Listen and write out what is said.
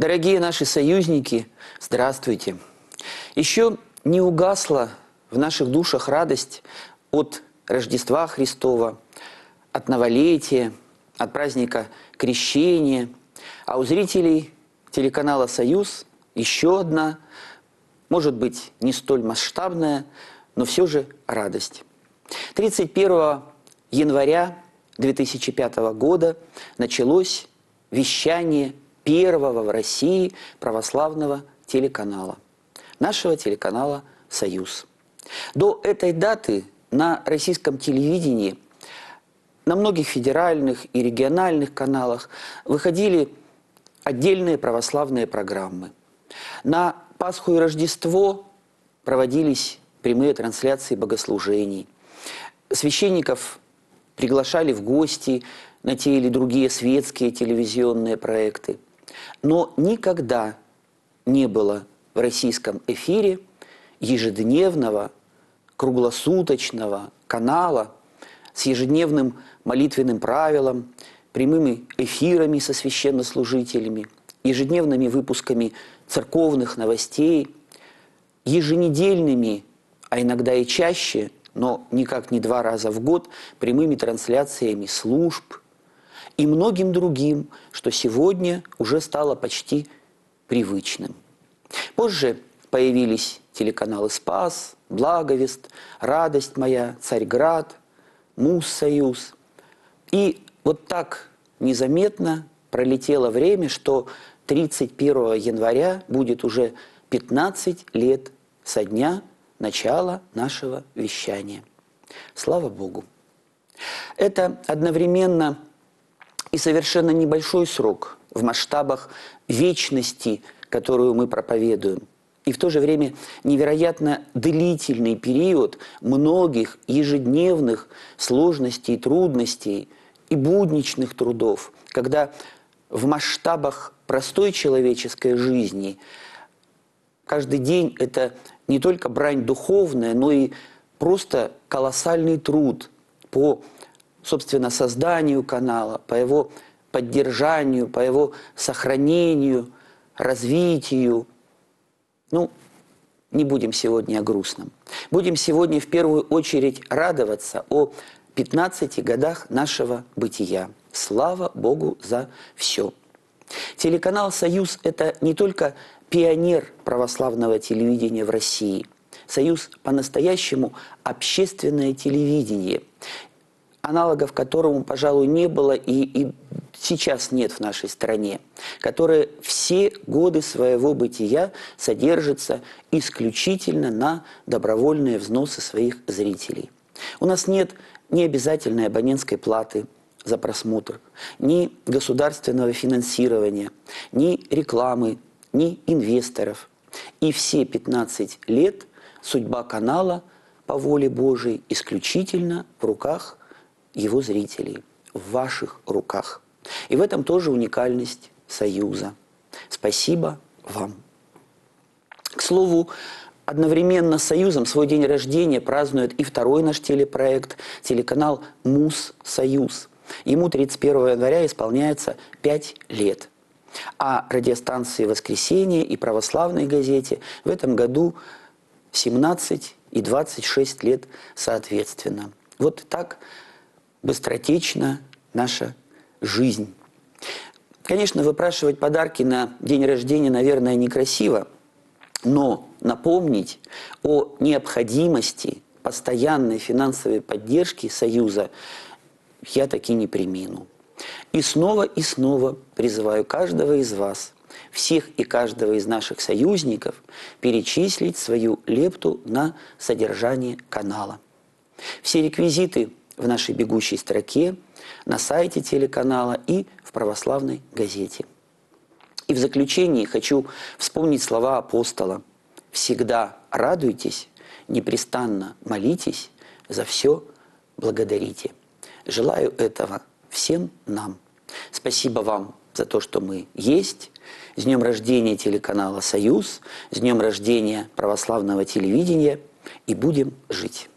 Дорогие наши союзники, здравствуйте! Еще не угасла в наших душах радость от Рождества Христова, от новолетия, от праздника Крещения. А у зрителей телеканала «Союз» еще одна, может быть, не столь масштабная, но все же радость. 31 января 2005 года началось вещание первого в России православного телеканала, нашего телеканала «Союз». До этой даты на российском телевидении, на многих федеральных и региональных каналах выходили отдельные православные программы. На Пасху и Рождество проводились прямые трансляции богослужений. Священников приглашали в гости на те или другие светские телевизионные проекты. Но никогда не было в российском эфире ежедневного, круглосуточного канала с ежедневным молитвенным правилом, прямыми эфирами со священнослужителями, ежедневными выпусками церковных новостей, еженедельными, а иногда и чаще, но никак не 2 раза в год, прямыми трансляциями служб и многим другим, что сегодня уже стало почти привычным. Позже появились телеканалы «Спас», «Благовест», «Радость моя», «Царьград», «Муз-Союз». И вот так незаметно пролетело время, что 31 января будет уже 15 лет со дня начала нашего вещания. Слава Богу! Это одновременно и совершенно небольшой срок в масштабах вечности, которую мы проповедуем, и в то же время невероятно длительный период многих ежедневных сложностей, трудностей и будничных трудов, когда в масштабах простой человеческой жизни каждый день это не только брань духовная, но и просто колоссальный труд по, собственно, созданию канала, по его поддержанию, по его сохранению, развитию. Ну, не будем сегодня о грустном. Будем сегодня в первую очередь радоваться о 15 годах нашего бытия. Слава Богу за все. Телеканал «Союз» – это не только пионер православного телевидения в России. «Союз» по-настоящему общественное телевидение, аналогов которому, пожалуй, не было и сейчас нет в нашей стране, которое все годы своего бытия содержится исключительно на добровольные взносы своих зрителей. У нас нет ни обязательной абонентской платы за просмотр, ни государственного финансирования, ни рекламы, ни инвесторов. И все 15 лет судьба канала по воле Божией исключительно в руках его зрителей, в ваших руках. И в этом тоже уникальность «Союза». Спасибо вам. К слову, одновременно с «Союзом» свой день рождения празднует и второй наш телепроект, телеканал «Муз-Союз». Ему 31 января исполняется 5 лет. А радиостанции «Воскресенье» и «Православной газете» в этом году 17 и 26 лет соответственно. Вот так быстротечна наша жизнь. Конечно, выпрашивать подарки на день рождения, наверное, некрасиво, но напомнить о необходимости постоянной финансовой поддержки «Союза» я таки не премину. И снова призываю каждого из вас, всех и каждого из наших союзников, перечислить свою лепту на содержание канала. Все реквизиты в нашей бегущей строке, на сайте телеканала и в православной газете. И в заключении хочу вспомнить слова апостола: «Всегда радуйтесь, непрестанно молитесь, за все благодарите». Желаю этого всем нам. Спасибо вам за то, что мы есть. С днем рождения телеканала «Союз», с днем рождения православного телевидения. И будем жить.